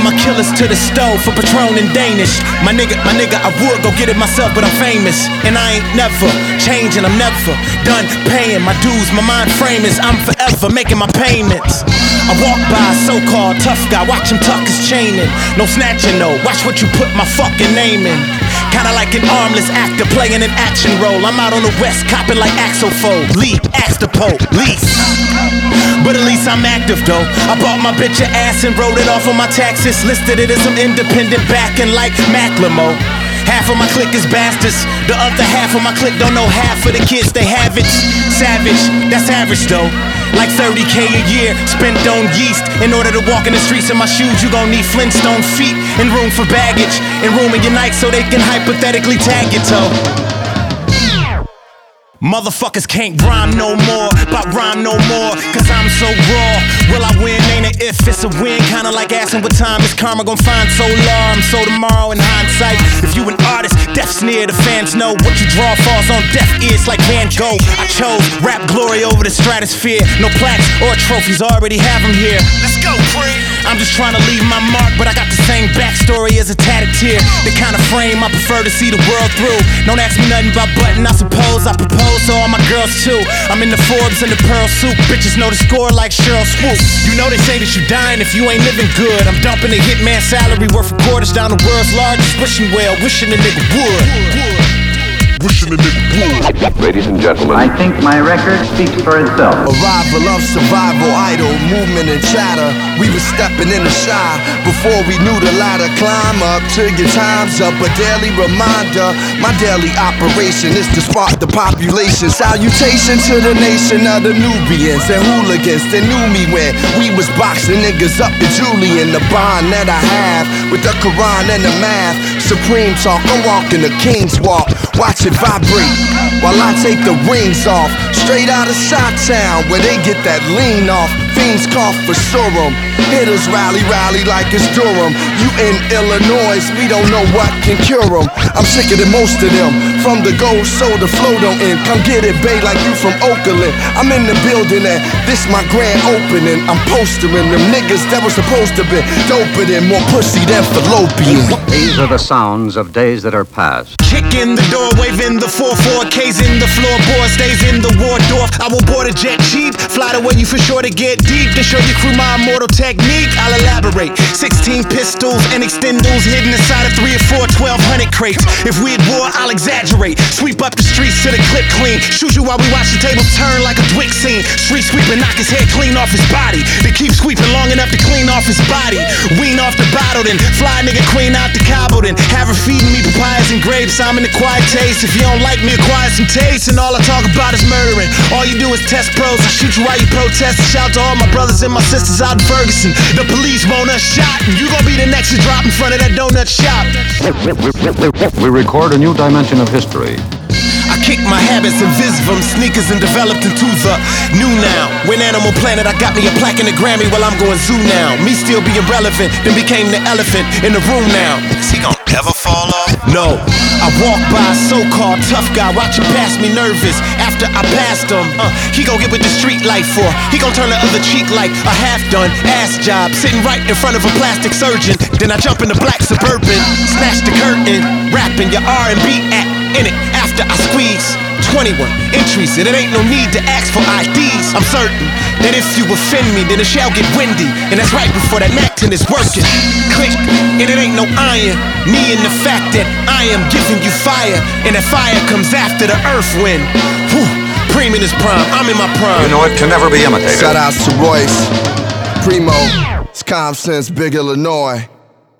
my killers to the stove for Patron and Danish. My nigga, I would go get it myself, but I'm famous. And I ain't never changing, I'm never done paying my dues. My mind frame is I'm forever making my payments. I walk by a so-called tough guy, watch him tuck his chain in. No snatching, no, watch what you put my fucking name in. Kinda like an armless actor playing an action role. I'm out on the west copping like Axel Fold. Lee, ask the Pope, lease. But at least I'm active though. I bought my bitch an ass and wrote it off on my taxes. Listed it as some independent backing like Macklemore. Half of my clique is bastards. The other half of my clique don't know half of the kids, they have it. Savage, that's average though. Like 30K a year spent on yeast. In order to walk in the streets in my shoes, you gon' need Flintstone feet and room for baggage, and room in your night so they can hypothetically tag your toe. Motherfuckers can't rhyme no more, but rhyme no more, cause I'm so raw. Will I win? Ain't it if, it's a win. Kinda like asking what time is karma gon' find Solar. I'm so tomorrow in hindsight. If you an artist, death's near, the fans know what you draw falls on deaf ears like Van Gogh. I chose rap glory over the stratosphere. No plaques or trophies, already have them here. Let's go, Cream. I'm just trying to leave my mark, but I got the same backstory as a tatted tear. The kind of frame I prefer to see the world through. Don't ask me nothing about button, I suppose I propose to all my girls too. I'm in the Forbes and the pearl suit. Bitches know the score like Sheryl Swoop. You know they say that you dying if you ain't living good. I'm dumping a hitman salary worth of quarters down the world's largest wishing well. Wishing a nigga would. Wishing a nigga would. Ladies and gentlemen, I think my record speaks for itself. Arrival of survival, idle, movement and chatter. We was stepping in the shy before we knew the ladder. Climb up till your time's up. A daily reminder, my daily operation is to spark the population. Salutation to the nation of the Nubians and hooligans that knew me when we was boxing niggas up to Julian. The bond that I have with the Quran and the math. Supreme talk, I'm walking the King's walk. Watch it vibrate while I take the rings off. Straight out of Chi-Town where they get that lean off. Fiends cough for Surum. Hitters rally like it's Durham. You in Illinois, we don't know what can cure them. I'm sicker than most of them. From the gold soda flow don't end. Come get it, babe, like you from Oakland. I'm in the building and this my grand opening. I'm postering them niggas that was supposed to be doper than more pussy than fallopian. These are the sounds of days that are past. Kick in the door, waving the 4-4Ks in the floorboard, stays in the Waldorf. I will board a jet cheap, fly to where you for sure to get deep. Then show your crew my immortal technique, I'll elaborate. 16 pistols and extendos hidden inside of 3 or 4 1200 crates. If we at war, I'll exaggerate. Sweep up the streets till the clip clean. Shoot you while we watch the tables turn like a Dwick scene. Street sweeping, knock his head clean off his body. They keep sweeping long enough to clean off his body. Wean off the bottle, then fly nigga queen out the Cabo, then have her feeding me papayas and grapes. I'm in the quiet taste. If you don't like me, acquire some taste. And all I talk about is murdering. All you do is test pros. I shoot you while you protest. Shout to all my brothers and my sisters out in Ferguson. The police want us shot, and you gon' be the next to drop in front of that donut shop. We record a new dimension of history. I kicked my habits and visvum sneakers and developed into the new now. When Animal Planet, I got me a plaque and a Grammy while I'm going zoo now. Me still being relevant, then became the elephant in the room now. Is he gonna ever fall off? No. I walk by a so-called tough guy, watch him pass me nervous. After I passed him, he gon' get with the street light for. He gon' turn the other cheek like a half-done ass job, sitting right in front of a plastic surgeon. Then I jump in the black Suburban, snatch the curtain, rapping your R&B act in it. After I squeeze 21 entries, and it ain't no need to ask for IDs. I'm certain that if you offend me, then it shall get windy, and that's right before that Mac 10 is working. Click, and it ain't no iron. Me and the fact that I am giving you fire, and that fire comes after the earth wind. Whew, Preem in his prime, I'm in my prime. You know it can never be imitated. Shout outs to Royce, Primo, it's Common Sense, Big Illinois.